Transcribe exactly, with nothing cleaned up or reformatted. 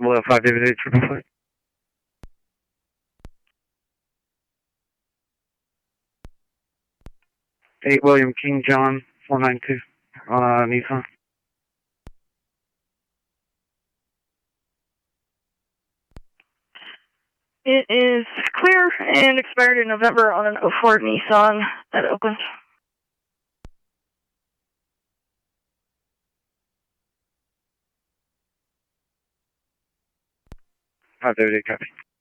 Below five David eight, triple flight. eight William King John, four nine two, on uh, Nissan. It is clear and expired in November on an oh four Nissan at Oakland. five David eight, copy.